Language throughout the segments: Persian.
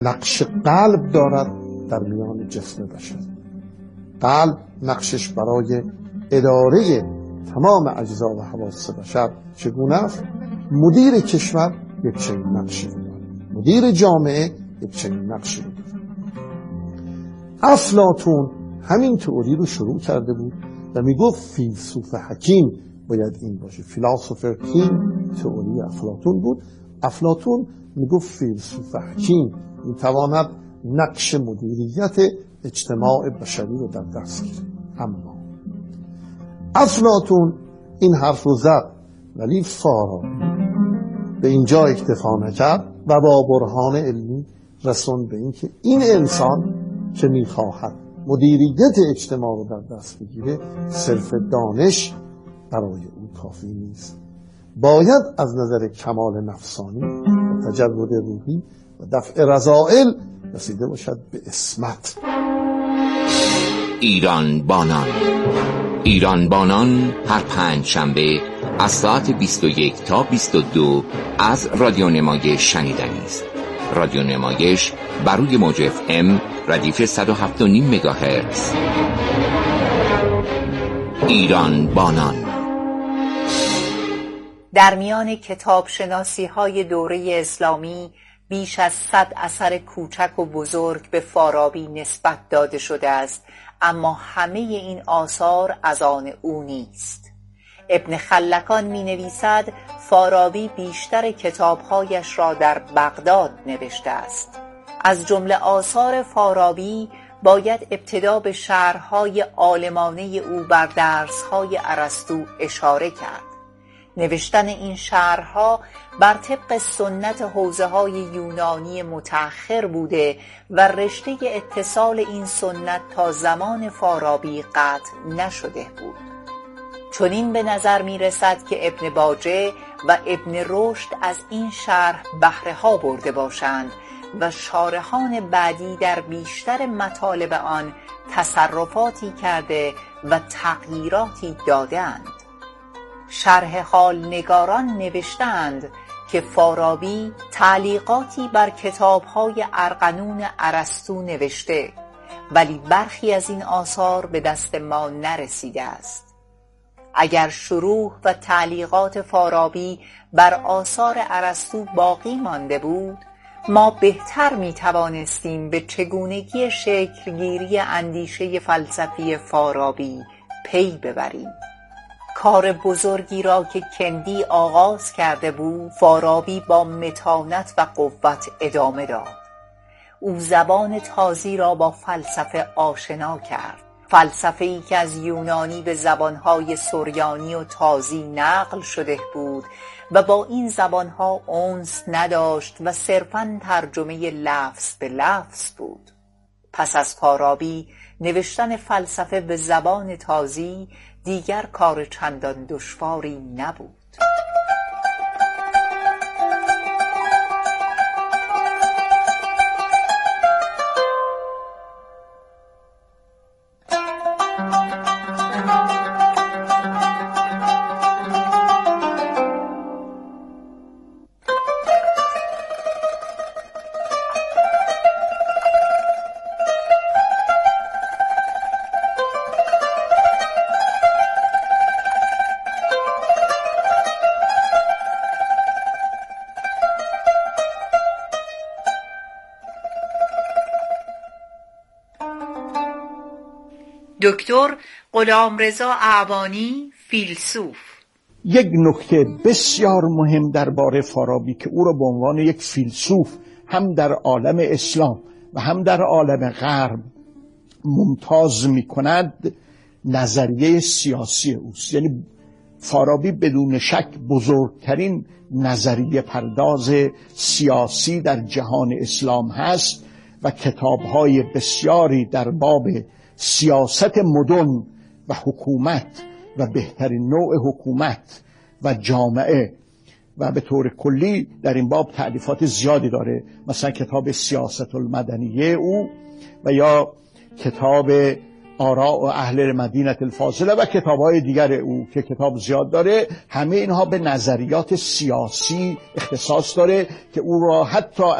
نقش قلب دارد در میان جسم بشر. قلب نقشش برای اداره تمام اجزا و حواس بشر چگونه است؟ مدیر کشور یک چنین نقشی رو داره، مدیر جامعه یک چنین نقشی رو داره. افلاطون همین تئوری رو شروع کرده بود و میگفت فیلسوف حکیم باید این باشه. فیلسوفر کینگ تئوری افلاطون بود. افلاطون میگفت فیلسوف حکیم میتواند نقش مدیریت اجتماع بشری رو در دست گیره. اما افلاطون این حرف رو زد، ولی فارابی به اینجا اکتفا نکرد و با برهان علمی رسوند به این که این انسان که میخواهد مدیریت اجتماع رو در دست بگیره صرف دانش برای او کافی نیست، باید از نظر کمال نفسانی و تجرد روحی و دفع رذائل رسیده باشد به عصمت. ایران بانان هر پنجشنبه از ساعت 21 تا 22 از رادیو نمایش شنیدنی است. رادیو نمایش بر روی موج FM ردیف 107.5 مگاهرتز. ایران بانان. در میان کتاب شناسی های دوره اسلامی بیش از 100 اثر کوچک و بزرگ به فارابی نسبت داده شده است، اما همه این آثار از آن او نیست. ابن خلکان می نویسد فارابی بیشتر کتابهایش را در بغداد نوشته است. از جمله آثار فارابی باید ابتدا به شرح‌های عالمانه او بر درس‌های ارسطو اشاره کرد. نوشتن این شرح‌ها بر طبق سنت حوزه‌های یونانی متأخر بوده و رشته اتصال این سنت تا زمان فارابی قطع نشده بود. چنین به نظر می رسد که ابن باجه و ابن رشد از این شرح بهره ها برده باشند و شارحان بعدی در بیشتر مطالب آن تصرفاتی کرده و تغییراتی دادند. شرح حال نگاران نوشتند که فارابی تعلیقاتی بر کتاب‌های ارغنون ارسطو نوشته، ولی برخی از این آثار به دست ما نرسیده است. اگر شروح و تعلیقات فارابی بر آثار ارسطو باقی مانده بود، ما بهتر می توانستیم به چگونگی شکلگیری اندیشه فلسفی فارابی پی ببریم. کار بزرگی را که کندی آغاز کرده بود، فارابی با متانت و قوت ادامه داد. او زبان تازی را با فلسفه آشنا کرد، فلسفه‌ای که از یونانی به زبانهای سریانی و تازی نقل شده بود و با این زبانها انس نداشت و صرفاً ترجمه لفظ به لفظ بود. پس از فارابی نوشتن فلسفه به زبان تازی دیگر کار چندان دشواری نبود. دکتر غلامرضا اعوانی، فیلسوف. یک نکته بسیار مهم درباره فارابی که او را به عنوان یک فیلسوف هم در عالم اسلام و هم در عالم غرب ممتاز می کند نظریه سیاسی اوست. یعنی فارابی بدون شک بزرگترین نظریه پرداز سیاسی در جهان اسلام هست و کتاب‌های بسیاری در باب سیاست مدن و حکومت و بهترین نوع حکومت و جامعه و به طور کلی در این باب تألیفات زیادی داره، مثلا کتاب سیاست المدنیه او و یا کتاب آراء اهل مدینه الفاضله و کتاب‌های دیگر او که کتاب زیاد داره. همه اینها به نظریات سیاسی اختصاص داره که او را حتی از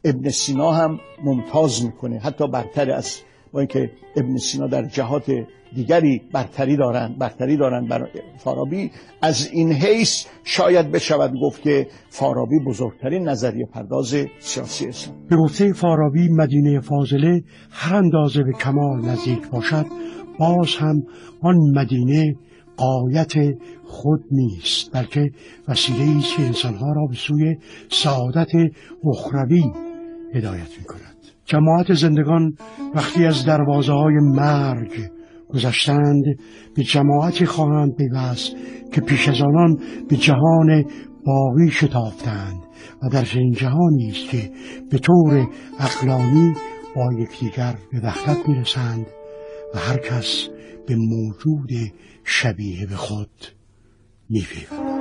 ابن سینا هم ممتاز میکنه، حتی برتر از، با اینکه ابن سینا در جهات دیگری برتری دارن بر فارابی، از این حیث شاید بشود گفت که فارابی بزرگترین نظریه پرداز سیاسی اسلام. به گفته فارابی مدینه فاضله هر اندازه به کمال نزدیک باشد، باز هم آن مدینه غایت خود نیست، بلکه وسیله‌ای است که انسانها را به سوی سعادت اخروی هدایت می‌کند. جماعت زندگان وقتی از دروازه‌های مرگ گذشتند، به جماعتی خواهند پیوست که پیش از آنان به جهان باقی شتافتند و در این جهانی است که به طور عقلانی با یکدیگر به وحدت میرسند و هر کس به موجود شبیه به خود می‌پیوندد.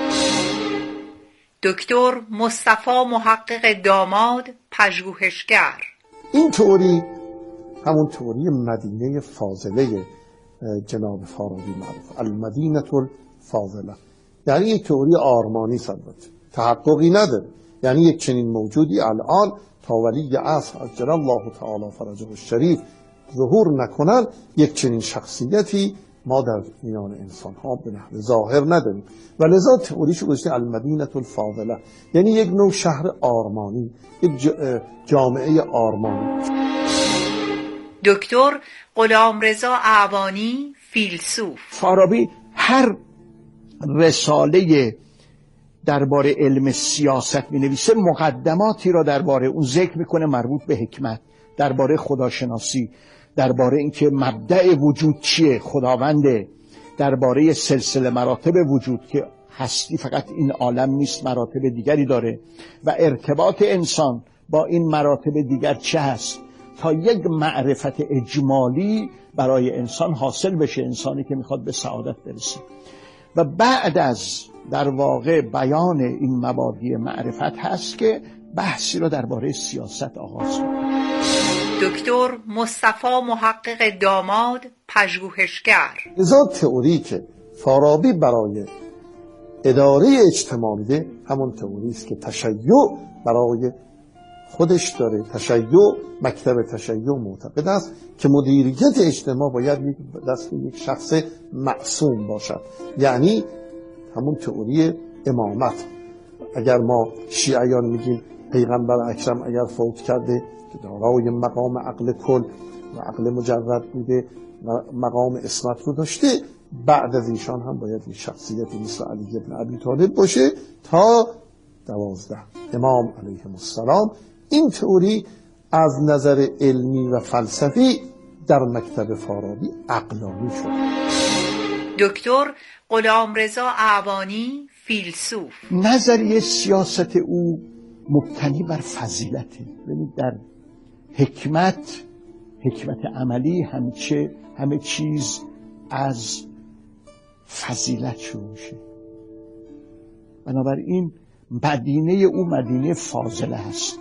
دکتر مصطفی محقق داماد، پژوهشگر. این تئوری همون تئوری مدینه فاضله جناب فارابی معروف، المدینه الفاضله، یعنی یک تئوری آرمانی البته تحققی نداره، یعنی یک چنین موجودی الان تا ولی عصر عجل الله تعالی فرجه الشریف ظهور نکنن، یک چنین شخصیتی ما در میان انسان ها به نحو ظاهر نداریم و لذا تئوریش گذاشته المدینه الفاضله، یعنی یک نوع شهر آرمانی، یک جامعه آرمانی. دکتر غلامرضا اعوانی، فیلسوف. فارابی هر رساله درباره علم سیاست می‌نویسه، مقدماتی را درباره اون ذکر میکنه مربوط به حکمت، درباره خداشناسی، درباره اینکه مبدأ وجود چیه، خداونده، درباره سلسله مراتب وجود که هستی فقط این عالم نیست، مراتب دیگری داره و ارتباط انسان با این مراتب دیگر چه هست، تا یک معرفت اجمالی برای انسان حاصل بشه، انسانی که میخواد به سعادت برسه. و بعد از در واقع بیان این مبادی معرفت هست که بحثی را درباره سیاست آغاز کنه. دکتر مصطفی محقق داماد، پژوهشگر. لذا تئوری که فارابی برای اداره اجتماع میده همون تئوری است که تشیع برای خودش داره. تشیع، مکتب تشیع معتقد است که مدیریت اجتماع باید دست یک شخص معصوم باشد، یعنی همون تئوری امامت. اگر ما شیعیان میگیم پیغمبر اکرم اگر فوت کرده که دارای مقام عقل کل و عقل مجرد بوده و مقام عصمت رو داشته، بعد از ایشان هم باید یک شخصیتی مثل علی بن ابی طالب باشه تا 12 امام علیهم السلام. این تئوری از نظر علمی و فلسفی در مکتب فارابی عقلانی شد. دکتر غلامرضا اعوانی، فیلسوف. نظریه سیاست او مبتنی بر فضیلته، یعنی در حکمت عملی همه چیز از فضیلت شروع میشه. بنابراین مدینه او مدینه فاضله است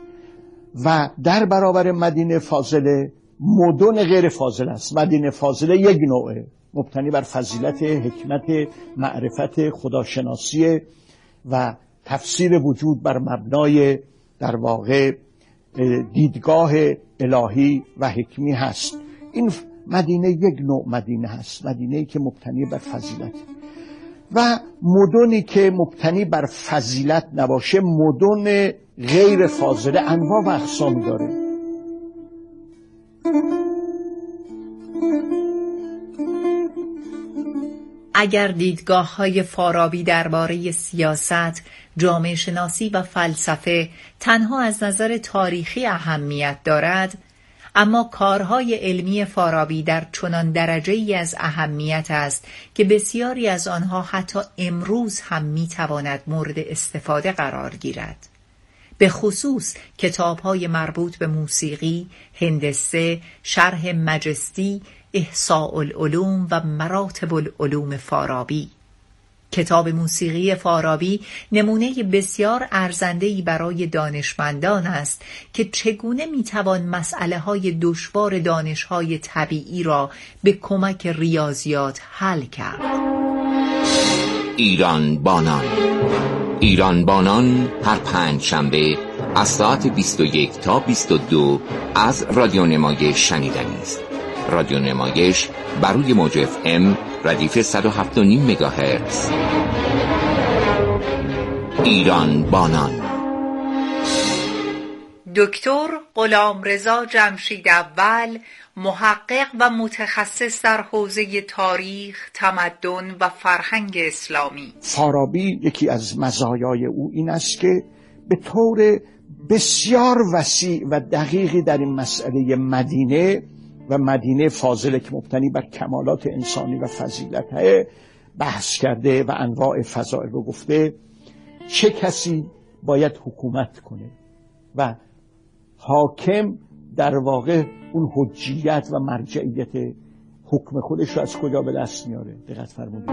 و در برابر مدینه فاضله مدن غیر فاضله است. مدینه فاضله یک نوعه مبتنی بر فضیلت، حکمت، معرفت، خداشناسی و تفسیر وجود بر مبنای در واقع دیدگاه الهی و حکمی هست. این مدینه یک نوع مدینه هست، مدینه‌ای که مبتنی بر فضیلت. و مدنی که مبتنی بر فضیلت نباشه، مدن غیر فاضله، انواع و اقسامی داره. اگر دیدگاه‌های فارابی درباره سیاست، جامعه شناسی و فلسفه تنها از نظر تاریخی اهمیت دارد، اما کارهای علمی فارابی در چنان درجه‌ای از اهمیت است که بسیاری از آنها حتی امروز هم می‌تواند مورد استفاده قرار گیرد. به خصوص کتاب‌های مربوط به موسیقی، هندسه، شرح مجستی، احصاء العلوم و مراتب العلوم فارابی. کتاب موسیقی فارابی نمونه بسیار ارزنده‌ای برای دانشمندان است که چگونه میتوان مسئله‌های دشوار دانش‌های طبیعی را به کمک ریاضیات حل کرد. ایران بانان هر 5 شنبه از ساعت 21 تا 22 از رادیو نمایش شنیدنی است. رادیو نمایش بر روی موج FM ردیف 107.5 مگاهرتز. ایران بانان. دکتر غلامرضا جمشید اول، محقق و متخصص در حوزه تاریخ، تمدن و فرهنگ اسلامی. فارابی یکی از مزایای او این است که به طور بسیار وسیع و دقیقی در این مسئله مدینه و مدینه فاضله که مبتنی بر کمالات انسانی و فضیلته بحث کرده و انواع فضائل رو گفته. چه کسی باید حکومت کنه و حاکم در واقع اون حجیت و مرجعیت حکم خودش رو از کجا به دست میاره. دقت فرمودید.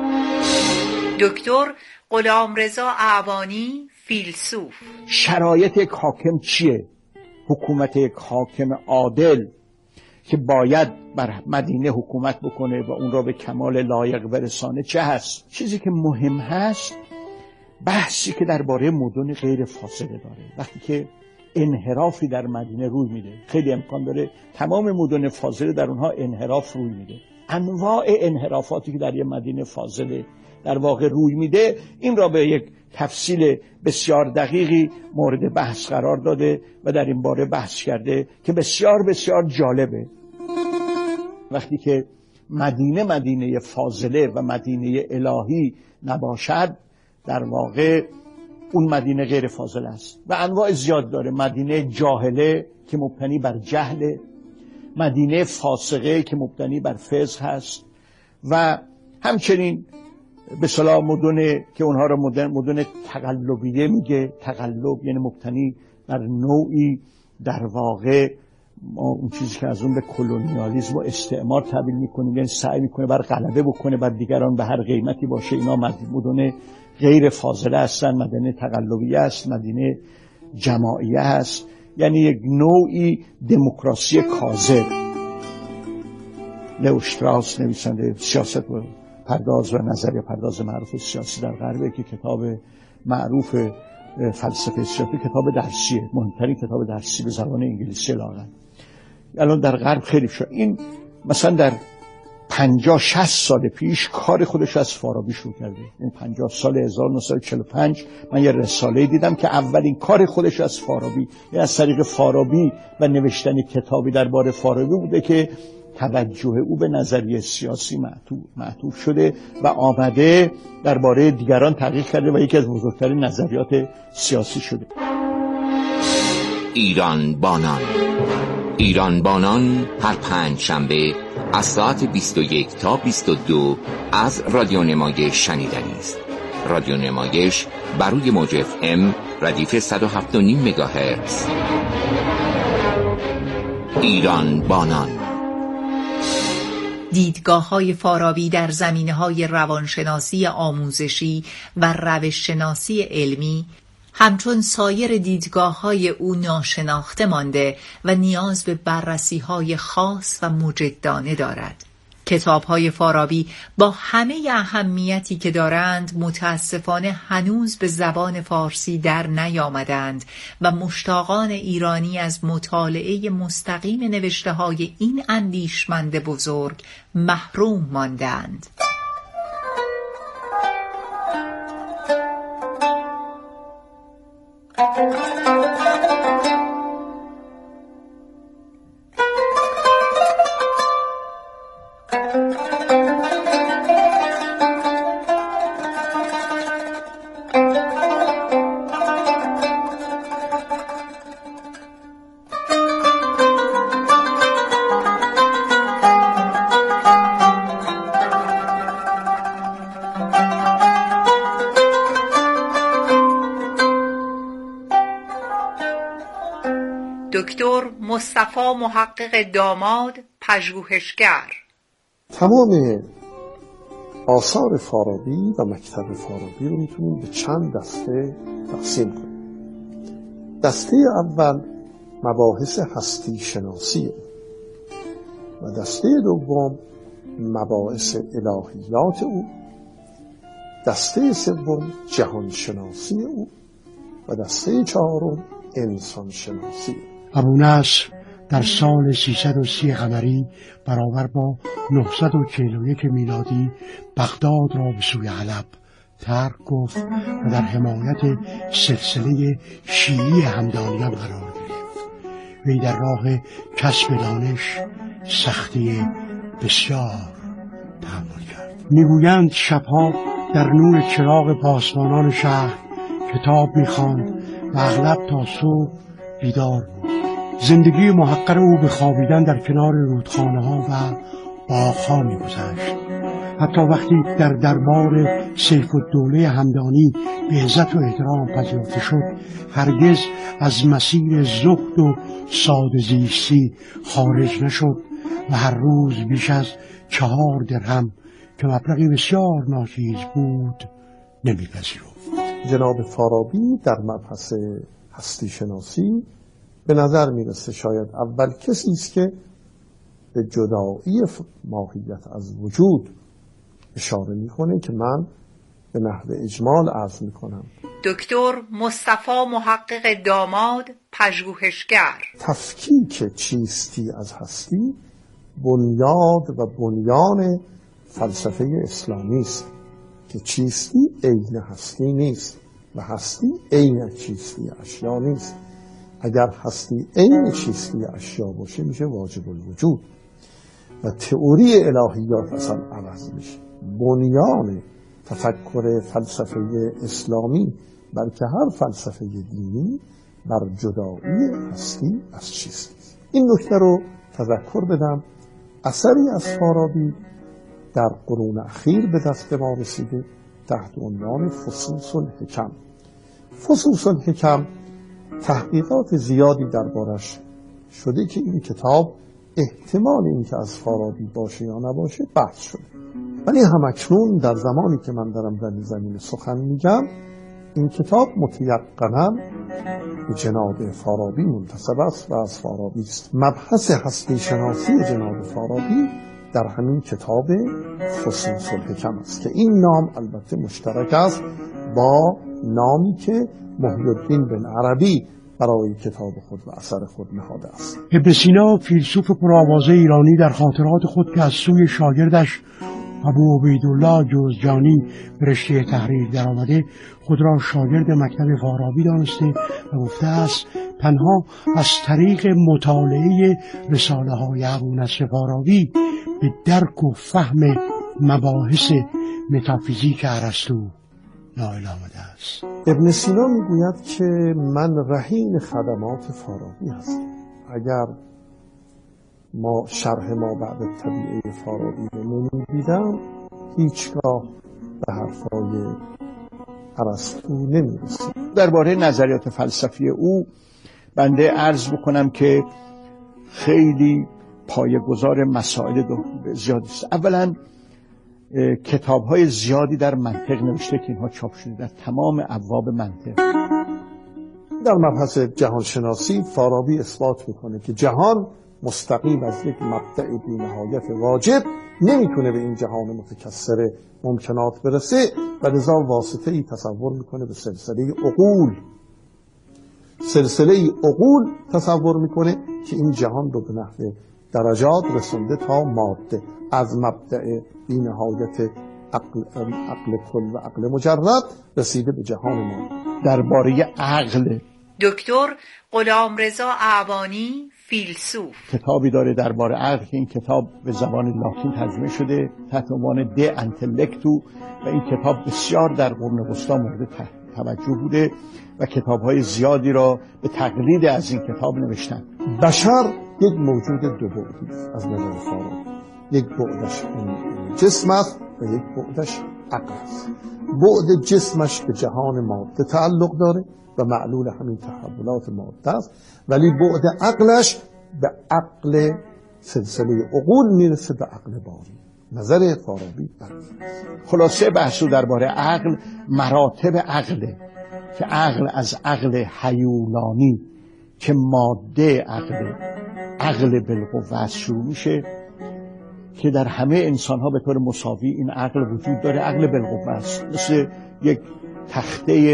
دکتر غلامرضا اعوانی، فیلسوف. شرایط یک حاکم چیه؟ حکومت یک حاکم عادل که باید بر مدینه حکومت بکنه و اون را به کمال لایق برسانه چه هست؟ چیزی که مهم هست بحثی که درباره مدن غیر فاضله داره. وقتی که انحرافی در مدینه روی میده، خیلی امکان داره تمام مدن فاضله در اونها انحراف روی میده. انواع انحرافاتی که در یه مدینه فاضله در واقع روی میده، این را به یک تفصیل بسیار دقیقی مورد بحث قرار داده و در این باره بحث کرده که بسیار بسیار جالبه. وقتی که مدینه فاضله و مدینه الهی نباشد، در واقع اون مدینه غیر فاضله است و انواع زیاد داره. مدینه جاهله که مبتنی بر جهل، مدینه فاسقه که مبتنی بر فسق هست و همچنین به اصطلاح مدن که اونها رو مدن تقلبیه میگه. تقلب یعنی مبتنی بر نوعی در واقع اون چیزی که از اون به کلونیالیسم و استعمار تعبیر میکنیم، یعنی سعی میکنه بر غلبه بکنه بر دیگران به هر قیمتی باشه. اینا مدن غیر فاضله هستن. مدینه تقلبیه است، مدینه جماعیه است، یعنی یک نوعی دموکراسی کاذب. لئو شتراوس نویسنده سیاست و پرداز و نظریه پرداز معروف سیاسی در غربه که کتاب معروف فلسفه سیاسی کتاب درسیه، مهمترین کتاب درسی به زبان انگلیسی لاغر. الان در غرب خیلی شد. این مثلا در 50-60 سال پیش کار خودش از فارابی شروع کرده. این 50 سال 1945 من یه رساله دیدم که اولین کار خودش از فارابی، یعنی از طریق فارابی و نوشتن کتابی درباره فارابی بوده که توجه او به نظریه سیاسی معطوف شده و آمده درباره دیگران تحقیق کرده و یکی از بزرگترین نظریات سیاسی شده. ایران بانان. ایران بانان هر 5 شنبه از ساعت 21 تا 22 از رادیو نمایش شنیدنی است. رادیو نمایش بر روی موج FM ردیف 107.5 مگاهرتز. ایران بانان. دیدگاه‌های فارابی در زمینه‌های روانشناسی آموزشی و روش‌شناسی علمی همچون سایر دیدگاه‌های او ناشناخته مانده و نیاز به بررسی‌های خاص و مجدانه دارد. کتاب‌های فارابی با همه اهمیتی که دارند متاسفانه هنوز به زبان فارسی در نیامدند و مشتاقان ایرانی از مطالعه مستقیم نوشته‌های این اندیشمند بزرگ محروم ماندند. دکتر مصطفی محقق داماد، پژوهشگر. تمام آثار فارابی و مکتب فارابی رو میتونیم به چند دسته تقسیم کنیم. دسته اول مباحث هستی شناسی و دسته دوم مباحث الهیات او، دسته سوم جهان شناسی او و دسته چهارم انسان شناسی. ابو نصر در سال 330 قمری برابر با 941 میلادی بغداد را به سوی حلب ترک گفت و در حمایت سلسله شیعی همدانیان قرار گرفت. وی در راه کسب دانش سختی بسیار تحمل کرد. میگویند شبها در نور چراغ پاسبانان شهر کتاب میخواند و اغلب تا صبح بیدار بود. زندگی محقر او به خوابیدن در کنار رودخانه ها و باغ‌ها می‌گذشت. حتی وقتی در دربار سیف الدوله همدانی به عزت و احترام پذیرفته شد، هرگز از مسیر زهد و ساده زیستی خارج نشد و هر روز بیش از 4 درهم که مبلغی بسیار ناچیز بود نمی‌پذیرفت. جناب فارابی در مبحث هستی شناسی به نظر میرسه شاید اول کسی است که به جدایی ماهیت از وجود اشاره میکنه که من به نحو اجمال عرض میکنم. دکتر مصطفی محقق داماد، پژوهشگر. تفکیک چیستی از هستی بنیاد و بنیان فلسفه اسلامی است که چیستی عین هستی نیست و هستی عین چیستی اشیا نیست. اگر هستی عین چیستی اشیا باشه میشه واجب الوجود و تئوری الهیات اصلا عوض میشه. بنیان تفکر فلسفه اسلامی بلکه هر فلسفه دینی بر جدایی هستی از چیستی است. این نکته رو تذکر بدم. اثری از فارابی در قرون اخیر به دست ما رسیده تحت عنوان فصوص الحکم. فصوص الحکم تحقیقات زیادی دربارش شده که این کتاب احتمال اینکه از فارابی باشه یا نباشه بحث شده، ولی همکنون در زمانی که من دارم در این زمینه سخن میگم این کتاب متیقناً به جناب فارابی منتسب است و از فارابی است. مبحث هستی شناسی جناب فارابی در همین کتاب فصوص الحکم است که این نام البته مشترک است با نامی که محی الدین بن عربی برای کتاب خود و اثر خود نهاده است. ابن سینا فیلسوف پرآوازه ایرانی در خاطرات خود که از سوی شاگردش ابو عبیدالله جوزجانی به رشته تحریر درآمده خود را شاگرد مکتب فارابی دانسته و گفته است تنها از طریق مطالعه رساله های ابو نصر فارابی به درک و فهم مباحث متافیزیک ارسطو نائل آمده است. ابن سینا میگوید که من رهین خدمات فارابی هستم. اگر ما شرح ما بعد طبیعه فارابی رو نمیدیدم هیچگاه به حرفای ارسطو نمیرسیم. درباره نظریات فلسفی او بنده عرض بکنم که خیلی پایه‌گذار مسائل زیادی است. اولا کتاب‌های زیادی در منطق نوشته که اینها چاپ شده در تمام ابواب منطق. در مبحث جهانشناسی فارابی اثبات میکنه که جهان مستقیم از یک مبدأ بی‌نهایت واجب نمیتونه به این جهان متکثر ممکنات برسه و لذا واسطه ای تصور میکنه به سلسله عقول. سلسله عقول تصور میکنه که این جهان رو به نحو درجات رسونده تا ماده از مبدأ بی‌نهایت عقل کل و عقل مجرد رسیده به جهان ما. درباره عقل دکتر غلامرضا اعوانی فیلسوف کتابی داره درباره عقل که این کتاب به زبان لاتین ترجمه شده تحت عنوان د انتلکتو و این کتاب بسیار در قرون وسطی مورد توجه بوده و کتاب‌های زیادی را به تقلید از این کتاب نوشتن. بشر یک موجود دو بعدی است از نظر فارابی. یک بعدش جسم است و یک بعدش عقل است. بعد جسمش به جهان ماده تعلق داره و معلول همین تحولات ماده است، ولی بعد عقلش به عقل سلسله عقول میرسه، به عقل باری. نظر فارابی خلاصه بحثو درباره عقل مراتب عقله که عقل از عقل هیولانی که ماده عقل بالقوه شروع میشه که در همه انسان ها به طور مساوی این عقل وجود داره. عقل بالقوه است، مثل یک تخته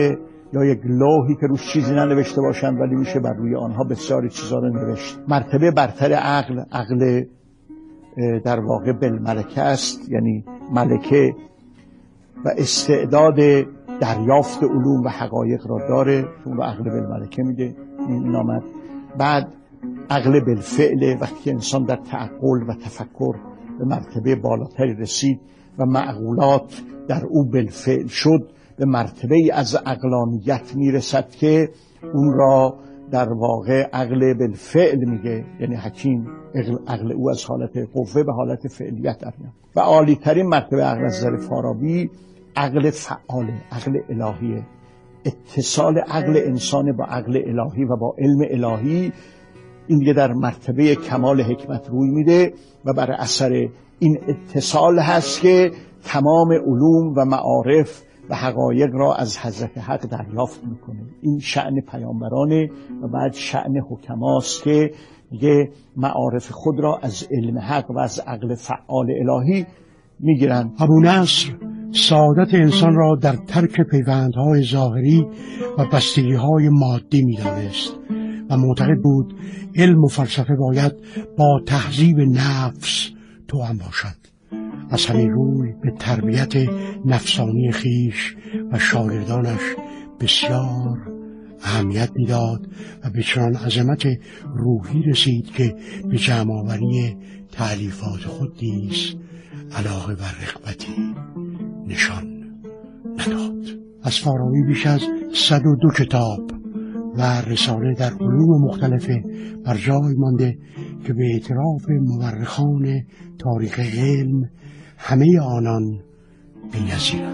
یا یک لوحی که روش چیزی ننوشته باشند ولی میشه بر روی آنها بسیاری چیزا رو نوشت. مرتبه برتر عقل در واقع بالملکه است، یعنی ملکه و استعداد دریافت علوم و حقایق را داره، اون رو عقل بالملکه میده این نامد. بعد عقل بالفعل، وقتی که انسان در تعقل و تفکر به مرتبه بالاتری رسید و معقولات در او بالفعل شد، به مرتبه از عقلانیت میرسد که اون را در واقع عقل بالفعل میگه، یعنی حکیم عقل او از حالت قوه به حالت فعلیت در میاد. و عالی ترین مرتبه عقل از نظر فارابی عقل فعاله، عقل الهیه. اتصال عقل انسان با عقل الهی و با علم الهی، این دیگه در مرتبه کمال حکمت روی میده و بر اثر این اتصال هست که تمام علوم و معارف و حقایق را از حضرت حق دریافت میکنه. این شأن پیامبرانه و بعد شأن حکماست که دیگه معارف خود را از علم حق و از عقل فعال الهی میگیرن. ابونصر سعادت انسان را در ترک پیوندهای ظاهری و بستگیهای مادی میدانست و معتقد بود علم و فلسفه باید با تهذیب نفس توأم باشد. از همین روی به تربیت نفسانی خیش و شاگردانش بسیار اهمیت میداد و به چنان عظمت روحی رسید که به جمع‌آوری تألیفات خود نیز علاقه و رغبتی نشان نداد. از فارابی بیش از 102 کتاب و رساله در علوم مختلفه بر جای مانده که به اعتراف مورخان تاریخ علم همه آنان بی‌نظیرند.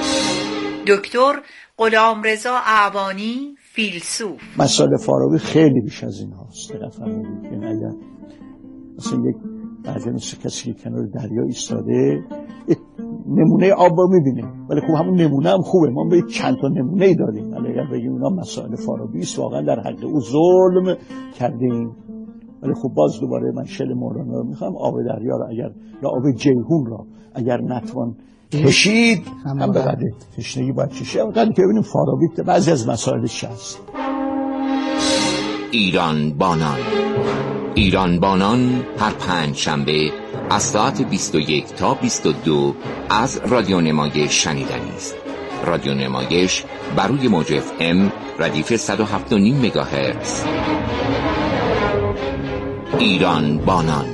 دکتر غلامرضا اعوانی، فیلسوف. مسائل فارابی خیلی بیش از این هاست. یعنی اگر مثلا یک بعضی مثل کسی که کنار دریا ایستاده نمونه آب رو میبینه، ولی خب همون نمونه هم خوبه، ما به چند تا نمونه دادیم، ولی اگر بگیم اینا مسائل فارابی است واقعا در حق او ظلم کردیم. ولی خب باز دوباره من شل مولانا رو میخوام، آب دریا رو اگر یا آب جیهون رو اگر نتوان کشید هم بقدر تشنگی باید کشید. وقتی که ببینیم فارابی بعضی از مسائلش هست. ایران بانان هر پنج شنبه از ساعت 21 تا 22 از رادیو نمایش شنیدنی است. رادیو نمایش بر روی موج FM ردیف 107.5 مگاهرتز. ایران بانان.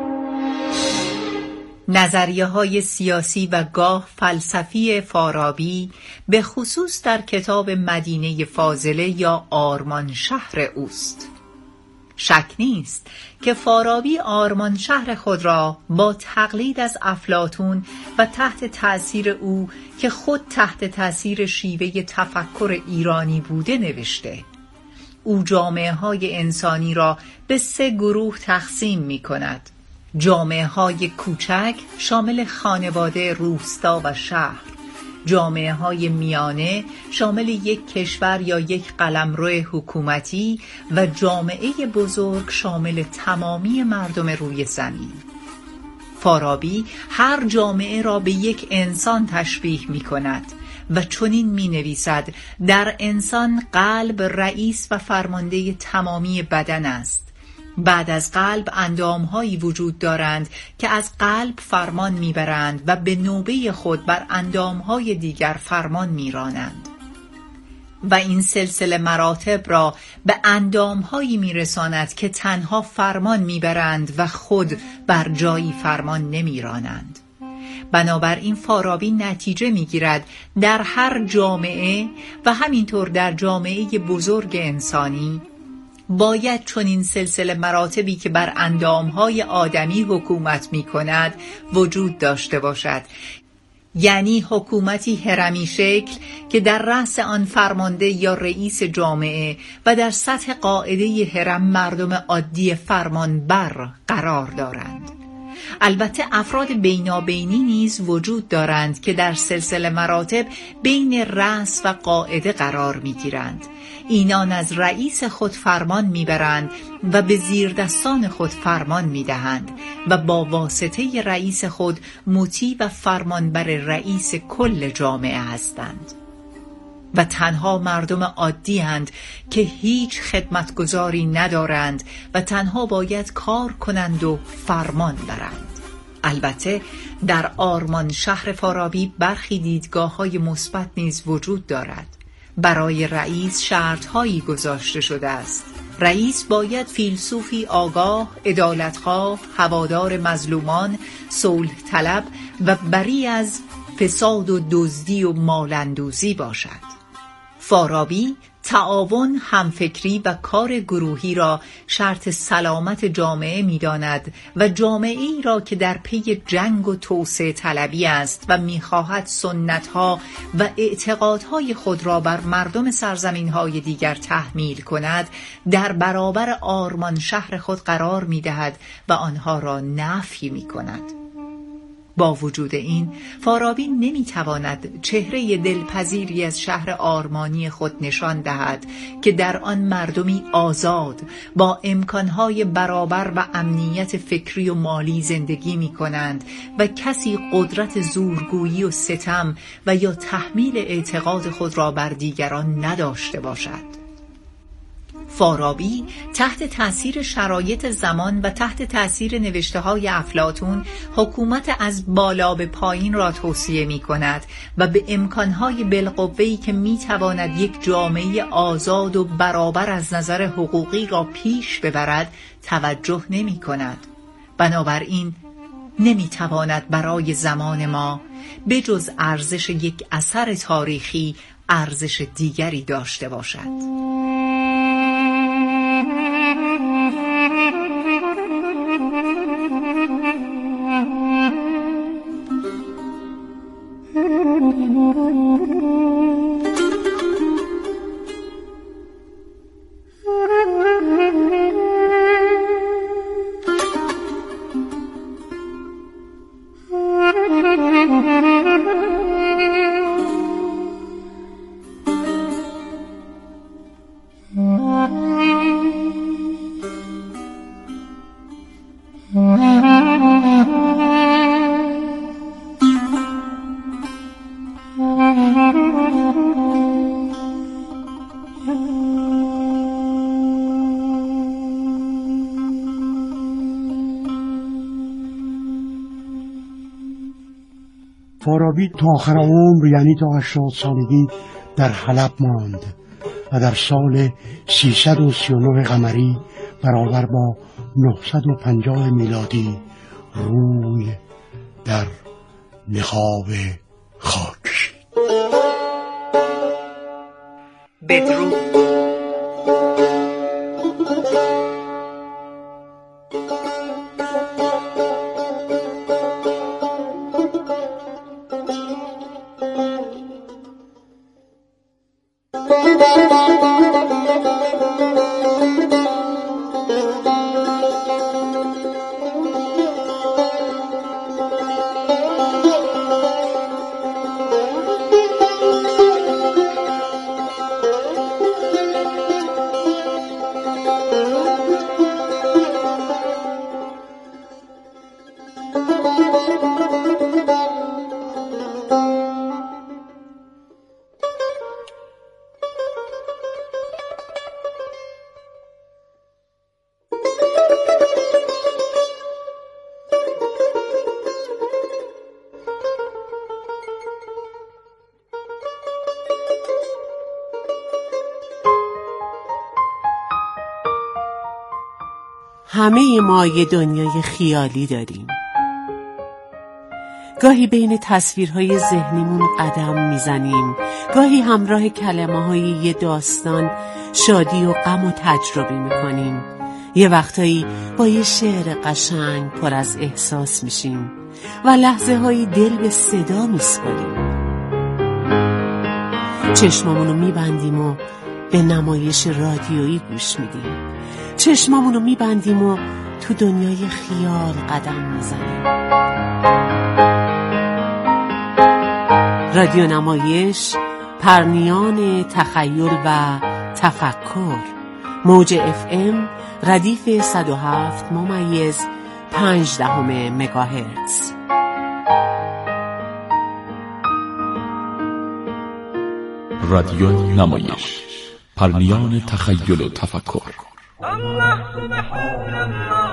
نظریه‌های سیاسی و گاه فلسفی فارابی به خصوص در کتاب مدینه فاضله یا آرمان شهر اوست. شک نیست که فارابی آرمان شهر خود را با تقلید از افلاطون و تحت تأثیر او که خود تحت تأثیر شیوه تفکر ایرانی بوده نوشته. او جامعه‌های انسانی را به 3 گروه تقسیم می‌کند. جامعه‌های کوچک شامل خانواده، روستا و شهر، جامعه‌های میانه شامل یک کشور یا یک قلمرو حکومتی و جامعه بزرگ شامل تمامی مردم روی زمین. فارابی هر جامعه را به یک انسان تشبیه می‌کند و چنین می‌نویسد: در انسان قلب رئیس و فرمانده تمامی بدن است. بعد از قلب اندام‌هایی وجود دارند که از قلب فرمان می‌برند و به نوبه خود بر اندام‌های دیگر فرمان می‌رانند و این سلسله مراتب را به اندام‌هایی می‌رساند که تنها فرمان می‌برند و خود بر جایی فرمان نمی‌رانند. بنابراین فارابی نتیجه می‌گیرد در هر جامعه و همینطور در جامعه بزرگ انسانی باید چنین سلسله مراتبی که بر اندامهای آدمی حکومت می کند وجود داشته باشد، یعنی حکومتی هرمی شکل که در رأس آن فرمانده یا رئیس جامعه و در سطح قاعده هرم مردم عادی فرمانبر قرار دارند. البته افراد بینابینی نیز وجود دارند که در سلسله مراتب بین رأس و قاعده قرار می گیرند. اینان از رئیس خود فرمان میبرند و به زیردستان خود فرمان میدهند و با واسطه رئیس خود مطیع و فرمانبر رئیس کل جامعه هستند. و تنها مردم عادی اند که هیچ خدمتگزاری ندارند و تنها باید کار کنند و فرمان برند. البته در آرمان شهر فارابی برخی دیدگاه‌های مثبت نیز وجود دارد. برای رئیس شرط‌هایی گذاشته شده است. رئیس باید فیلسوفی آگاه، عدالتخواه، هوادار مظلومان، صلح طلب و بری از فساد و دزدی و مالندوزی باشد. فارابی تعاون، همفکری و کار گروهی را شرط سلامت جامعه می‌داند و جامعه‌ای را که در پی جنگ و توسعه طلبی است و می‌خواهد سنت‌ها و اعتقادهای خود را بر مردم سرزمین‌های دیگر تحمیل کند، در برابر آرمان شهر خود قرار می‌دهد و آنها را نفی می‌کند. با وجود این، فارابی نمیتواند چهره دلپذیری از شهر آرمانی خود نشان دهد که در آن مردمی آزاد با امکانهای برابر و امنیت فکری و مالی زندگی می کنند و کسی قدرت زورگویی و ستم و یا تحمیل اعتقاد خود را بر دیگران نداشته باشد. فارابی تحت تأثیر شرایط زمان و تحت تأثیر نوشته‌های افلاطون حکومت از بالا به پایین را توصیه می‌کند و به امکانهای بالقوه‌ای که می‌تواند یک جامعه آزاد و برابر از نظر حقوقی را پیش ببرد توجه نمی‌کند. بنابراین نمی‌تواند برای زمان ما به جز ارزش یک اثر تاریخی ارزش دیگری داشته باشد. فارابی تا آخر عمر، یعنی تا 80 سالگی، در حلب ماند و در سال 339 قمری برابر با 950 میلادی روی در نقاب خاک کشید. بدرود. همه ما یه دنیای خیالی داریم. گاهی بین تصویرهای ذهنیمون قدم میزنیم، گاهی همراه کلمه‌های یه داستان شادی و غم و تجربه میکنیم. یه وقتایی با یه شعر قشنگ پر از احساس میشیم و لحظه هایی دل به صدا میسپاریم. چشمامونو میبندیم و به نمایش رادیویی گوش میدیم. چشمامونو میبندیم و تو دنیای خیال قدم میزنیم. رادیو نمایش، پرنیان تخیل و تفکر. موج FM ردیف 107.5 مگاهرتز. رادیو نمایش، پرنیان تخیل و تفکر.